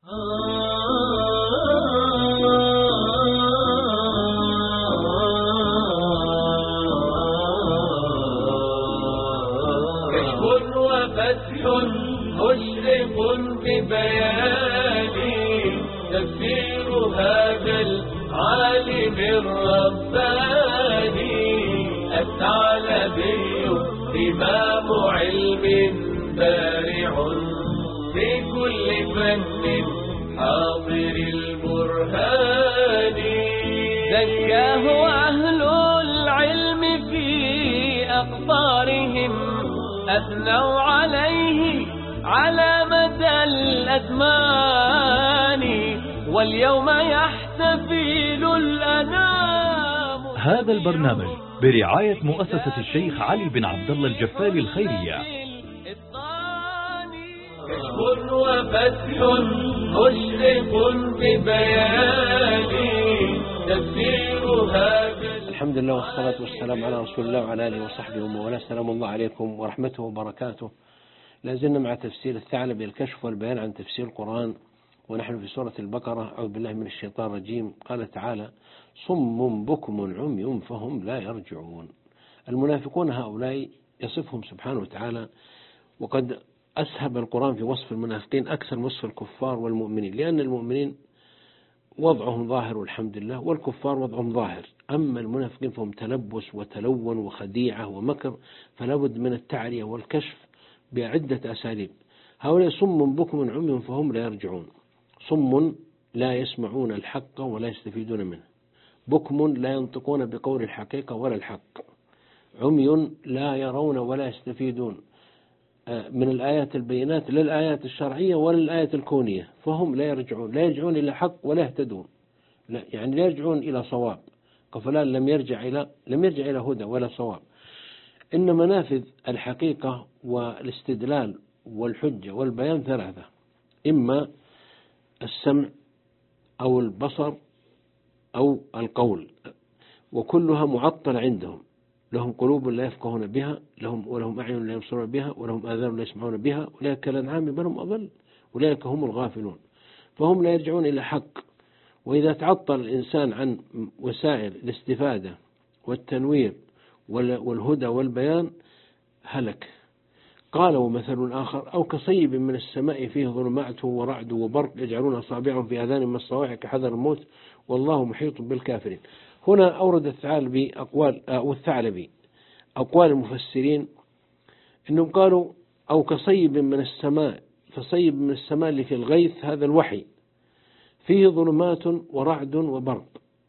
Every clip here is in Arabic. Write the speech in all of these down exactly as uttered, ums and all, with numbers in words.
كشف وفتح مشرق ببياني تفسير هذا العالم الرباني الثعلبي إمام علم بارع في كل فن حاضر البرهان زكاه أهل العلم في أقطارهم أثنوا عليه على مدى الأزمان واليوم يحتفل الأنام. هذا البرنامج برعاية مؤسسة الشيخ علي بن عبد الله الجفاري الخيرية. كشف وفتح مشرق ببياني تفسير هذا. الحمد لله والصلاة والسلام على رسول الله وعلى آله وصحبه ومن والاه. السلام الله عليكم ورحمته وبركاته. لازلنا مع تفسير الثعلبي الكشف والبيان عن تفسير القرآن، ونحن في سورة البقرة. أعوذ بالله من الشيطان الرجيم. قال تعالى: صم بكم عمي فهم لا يرجعون. المنافقون هؤلاء يصفهم سبحانه وتعالى، وقد أسهب القرآن في وصف المنافقين أكثر وصف الكفار والمؤمنين، لأن المؤمنين وضعهم ظاهر والحمد لله، والكفار وضعهم ظاهر. أما المنافقين فهم تلبس وتلون وخديعة ومكر، فلا بد من التعرية والكشف بعدة أساليب. هؤلاء صم بكم عمي فهم لا يرجعون. صم لا يسمعون الحق ولا يستفيدون منه، بكم لا ينطقون بقول الحقيقة ولا الحق، عمي لا يرون ولا يستفيدون من الآيات البينات لا الآيات الشرعية ولا الآيات الكونية، فهم لا يرجعون، لا يرجعون إلى حق ولا يهتدون، لا يعني لا يرجعون إلى صواب. كفلان لم يرجع إلى لم يرجع إلى هدى ولا صواب. إن منافذ الحقيقة والاستدلال والحجة والبيان ثلاثة: إما السمع أو البصر أو القول، وكلها معطلة عندهم. لهم قلوب لا يفقهون بها، لهم ولهم أعين لا يبصرون بها، ولهم آذان لا يسمعون بها، أولئك كالأنعام بل هم أضل، أولئك هم الغافلون. فهم لا يرجعون إلى حق. وإذا تعطل الإنسان عن وسائل الاستفادة والتنوير والهدى والبيان هلك. قال: ومثل آخر: أو كصيب من السماء فيه ظلمات ورعد وبرق يجعلون أصابعهم في آذانهم من الصواعق حذر الموت والله محيط بالكافرين. هنا أورد الثعلبي أقوال أو الثعلبي أقوال المفسرين، إنهم قالوا: أو كصيب من السماء، فصيب من السماء اللي في الغيث هذا الوحي، فيه ظلمات ورعد وبرق.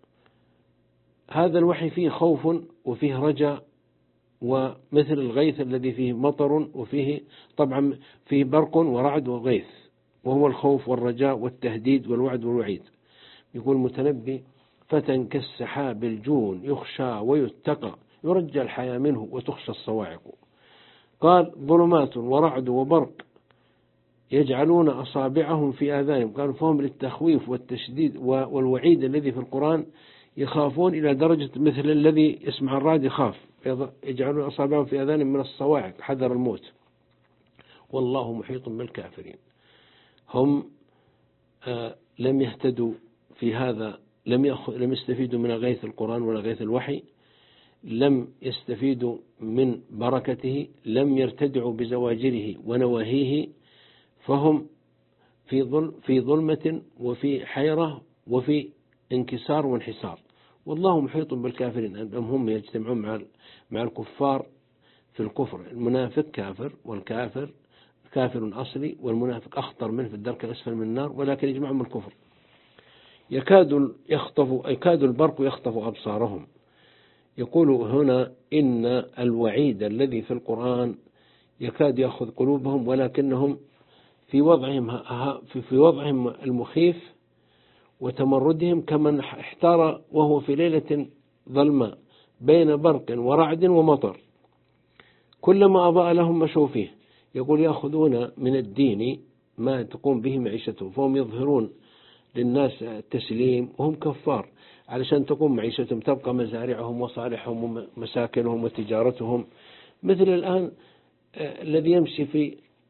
هذا الوحي فيه خوف وفيه رجاء، ومثل الغيث الذي فيه مطر وفيه طبعا فيه برق ورعد وغيث، وهو الخوف والرجاء والتهديد والوعد والوعيد. يقول المتنبي: فتى كالسحاب الجون يخشى ويتقى يرجى الحياة منه وتخشى الصواعق. قال: ظلمات ورعد وبرق يجعلون أصابعهم في آذانهم. قالوا فهم للتخويف والتشديد والوعيد الذي في القرآن يخافون إلى درجة مثل الذي يسمع الرعد يخاف، يجعلون أصابعهم في آذانهم من الصواعق حذر الموت والله محيط بالكافرين. هم آه لم يهتدوا في هذا، لم لم يستفيدوا من غيث القرآن ولا غيث الوحي، لم يستفيدوا من بركته، لم يرتدعوا بزواجره ونواهيه، فهم في ظل في ظلمة وفي حيرة وفي انكسار وانحسار. والله محيط بالكافرين، هم يجتمعون مع مع الكفار في الكفر. المنافق كافر، والكافر كافر أصلي، والمنافق أخطر منه في الدرك الأسفل من النار، ولكن يجمعهم الكفر. يكاد يخطف يكاد البرق يخطف أبصارهم. يقول هنا إن الوعيد الذي في القرآن يكاد يأخذ قلوبهم، ولكنهم في وضعهم في وضعهم المخيف وتمردهم كمن احتار وهو في ليلة ظلماء بين برق ورعد ومطر، كلما أضاء لهم مشوا فيه. يقول: يأخذون من الدين ما تقوم به معيشتهم، فهم يظهرون للناس التسليم وهم كفار علشان تقوم معيشتهم، تبقى مزارعهم وصالحهم ومساكنهم وتجارتهم. مثل الآن الذي يمشي في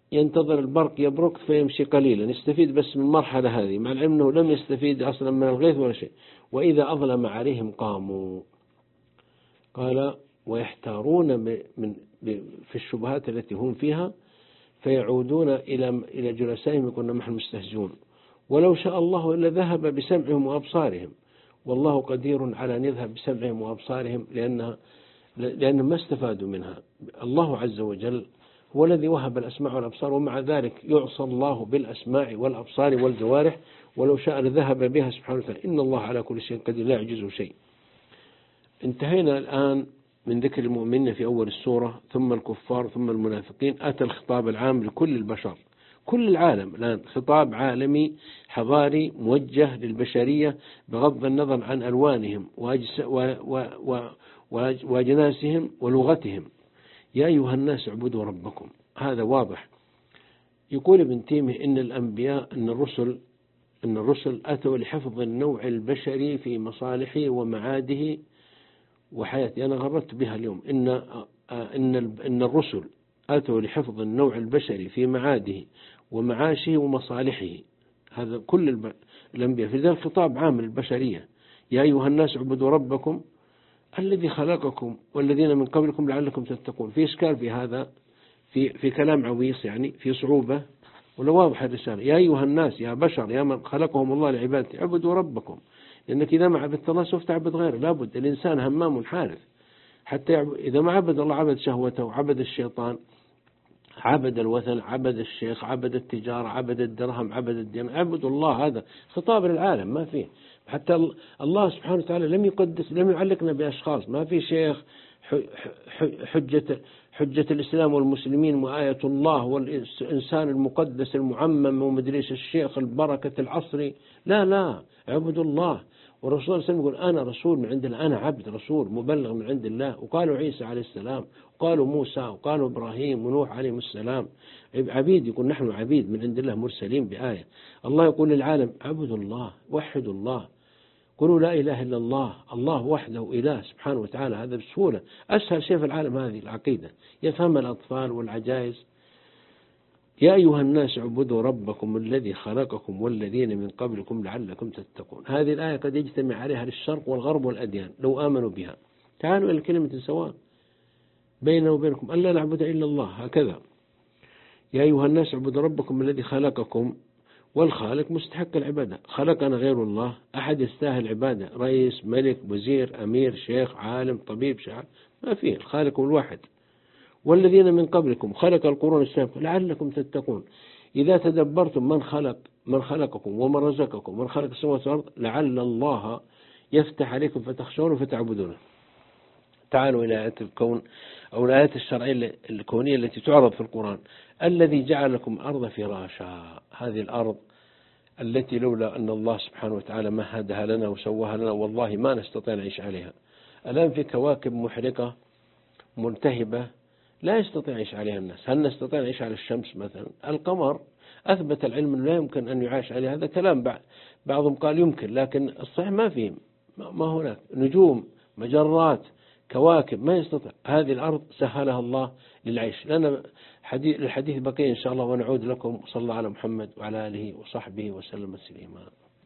ينتظر البرق يبرق فيمشي قليلا، يستفيد بس من المرحلة هذه، مع العلم أنه لم يستفيد أصلا من الغيث ولا شيء. وإذا أظلم عليهم قاموا، قال ويحتارون من في الشبهات التي هم فيها فيعودون إلى إلى جلسائهم يقولون نحن مستهزئون، ولو شاء الله إلا ذهب بسمعهم وأبصارهم، والله قدير على أن يذهب بسمعهم وأبصارهم لأنها لأنهم ما استفادوا منها. الله عز وجل هو الذي وهب الأسماع والأبصار، ومع ذلك يعصى الله بالأسماع والأبصار والجوارح، ولو شاء لذهب بها سبحانه وتعالى. إن الله على كل شيء قدير لا يعجزه شيء. انتهينا الآن من ذكر المؤمنين في أول السورة، ثم الكفار، ثم المنافقين. أتى الخطاب العام لكل البشر، كل العالم الآن، خطاب عالمي حضاري موجه للبشرية بغض النظر عن ألوانهم وأجناسهم ولغتهم. يا أيها الناس اعبدوا ربكم، هذا واضح. يقول ابن تيمية إن الأنبياء إن الرسل إن الرسل أتوا لحفظ النوع البشري في مصالحه ومعاده وحياته. أنا غردت بها اليوم إن إن إن الرسل أتوا لحفظ النوع البشري في معاده ومعاشه ومصالحه. هذا كل الأنبياء، في ذلك خطاب عام للبشرية. يا أيها الناس اعبدوا ربكم الذي خلقكم والذين من قبلكم لعلكم تتقون. في إشكال في هذا، في في كلام عويص، يعني في صعوبة، ولا واضح الرسالة؟ يا أيها الناس، يا بشر، يا من خلقهم الله لعبادته، اعبدوا ربكم، لأنك إذا ما عبدت الله سوف تعبد غيره. لابد، الإنسان همام حارث، حتى إذا ما عبد الله عبد شهوته، عبد الشيطان، عبد الوثن، عبد الشيخ، عبد التجارة، عبد الدرهم، عبد الدين. عبدوا الله، هذا خطاب للعالم ما فيه. حتى الله سبحانه وتعالى لم يقدس، لم يعلقنا بأشخاص، ما في شيخ حجة حجة الإسلام والمسلمين وآية الله والإنسان المقدس المعمم ومدريس الشيخ البركة العصري. لا لا، اعبدوا الله. والرسول صلى الله عليه وسلم يقول أنا رسول من عند الله، أنا عبد رسول مبلغ من عند الله. وقالوا عيسى عليه السلام، وقالوا موسى، وقالوا إبراهيم ونوح عليه السلام عبيد. يقول نحن عبيد من عند الله مرسلين بآية. الله يقول للعالم اعبدوا الله، وحدوا الله، قولوا لا إله إلا الله، الله وحده إله سبحانه وتعالى. هذا بسهولة، أسهل شيء في العالم هذه العقيدة، يفهم الأطفال والعجائز. يا أيها الناس اعبدوا ربكم الذي خلقكم والذين من قبلكم لعلكم تتقون. هذه الآية قد يجتمع عليها الشرق والغرب والأديان لو آمنوا بها. تعالوا إلى كلمة سواء بيننا وبينكم ألا نعبد إلا الله، هكذا. يا أيها الناس اعبدوا ربكم الذي خلقكم، والخالق مستحق العبادة. خلقنا غير الله أحد يستاهل عبادة؟ رئيس، ملك، وزير، أمير، شيخ، عالم، طبيب، شاعر، ما فيه. الخالق الواحد. والذين من قبلكم، خلق القرون السابقة لعلكم تتقون. إذا تدبرتم من خلق من خلقكم ومن رزقكم ومن خلق السماوات والأرض لعل الله يفتح عليكم فتخشون فتعبدونه. تعالوا إلى آيات الكون أو الآيات الشرعية الكونية التي تعرض في القرآن. الذي جعل لكم الأرض فراشا، هذه الأرض التي لولا أن الله سبحانه وتعالى مهدها لنا وسواها لنا والله ما نستطيع نعيش عليها. الآن في كواكب محرقة ملتهبة لا يستطيع يعيش عليها الناس. هل نستطيع نعيش على الشمس مثلا؟ القمر أثبت العلم أنه لا يمكن أن يعيش عليه. هذا كلام بعضهم قال يمكن، لكن الصحيح ما فيه، ما هناك نجوم، مجرات، كواكب ما يستطيع. هذه الأرض سهلها الله للعيش. لنا حديث الحديث بقي إن شاء الله، ونعود لكم. صلى الله على محمد وعلى آله وصحبه وسلم تسليما.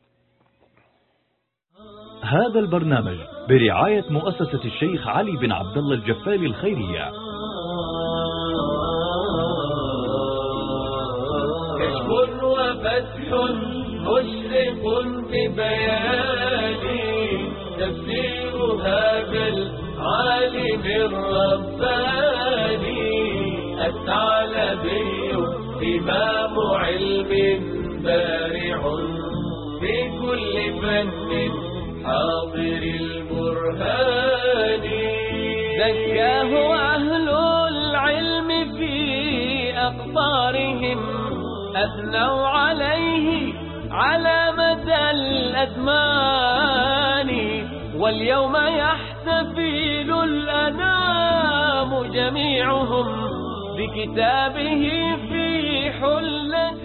هذا البرنامج برعاية مؤسسة الشيخ علي بن عبد الله الجفالي الخيرية. كشف وفتح مشرق ببيان تفسير هذا العالم الرباني الثعلبي إمام علم بارع في كل فن حاضر البرهان. زكاه أهل العلم في أقطارهم، أثنوا عليه على مدى الأزمان. واليوم يحتفل الأنام جميعهم بكتابه في حلة